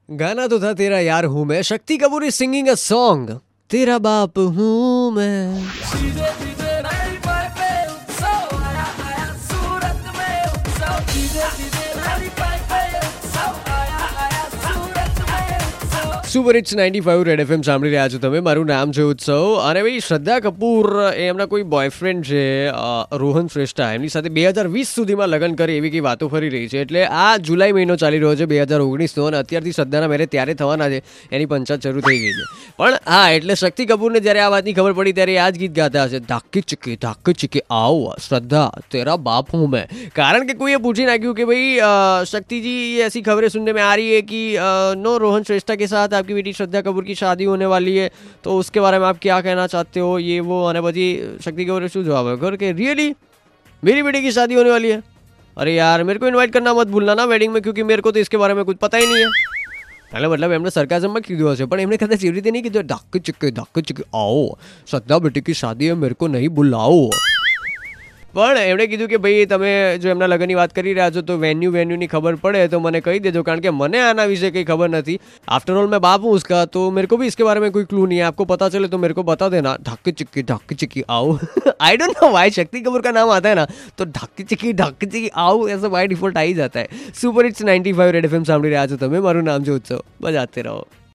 गाना तो था तेरा यार हूँ मैं। Shakti Kapoor is singing a song, तेरा बाप हूँ मैं। सीधे सीधे नारी पाए पे उत्सव आया आया सूरत में उत्सव सीधे सीधे नारी पाए पे उत्सव आया आया सूरत में उत्सव। સુપર હિટ્સ 95 રેડ એફએમ સાંભળી રહ્યા છો તમે। મારું નામ છે ઉત્સવ અને ભાઈ શ્રદ્ધા કપૂર એ એમના કોઈ બોયફ્રેન્ડ છે રોહન શ્રેષ્ઠા, એમની સાથે 2020 સુધીમાં લગ્ન કરે એવી કંઈ વાતો ફરી રહી છે। એટલે આ જુલાઈ મહિનો ચાલી રહ્યો છે 2019નો અને અત્યારથી શ્રદ્ધાના મેરેજ ત્યારે થવાના છે, એની પંચાયત શરૂ થઈ ગઈ છે। પણ હા, એટલે શક્તિ કપૂરને જ્યારે આ વાતની ખબર પડી ત્યારે આ જ ગીત ગાતા હશે, ધાકી ચીકી આવો श्रद्धा तेरा बाप हूँ मैं। कारण कि कोई ये पूछ ही ना क्यों कि भाई शक्ति जी ये ऐसी खबरें सुनने में आ रही है कि नो रोहन श्रेष्ठा के साथ आपकी बेटी श्रद्धा कपूर की शादी होने वाली है, तो उसके बारे में आप क्या कहना चाहते हो, ये वो। અને પછી शक्ति कपूर શું જવાબ આપ્યો કે रियली मेरी बेटी की शादी होने वाली है, अरे यार मेरे को इनवाइट करना मत भूलना ना वेडिंग में, क्योंकि मेरे को तो इसके बारे में कुछ पता ही नहीं है। એટલે મતલબ એમને સરકાઝમમાં કીધું હશે, પણ એમને કદાચ એવી રીતે નહીં કીધું ધાક ચીકી आओ श्रद्धा बेटी की शादी है मेरे को नहीं बुलाओ। પણ એમણે કીધું કે ભાઈ તમે જો એમના લગ્નની વાત કરી રહ્યા છો તો વેન્યુની ખબર પડે તો મને કહી દેજો, કારણ કે મને આના વિશે કંઈ ખબર નથી। आफ्टर ऑल मैं बाप हूँ उसका, तो मेरे को भी इसके बारे में कोई क्लू नहीं है। आपको पता चले तो मेरे को बता देना। ढाकी चिक्की आओ I don't know why Shakti Kapoor का नाम आता है ना तो ढाकी चिक्की आओ ऐसा बाय डिफॉल्ट आ ही जाता है। सुपर हिट्स 95 रेड एफएम સાંભળી રહ્યા છો તમે। મારું નામ છે ઉત્સવ, બજાતે રહો।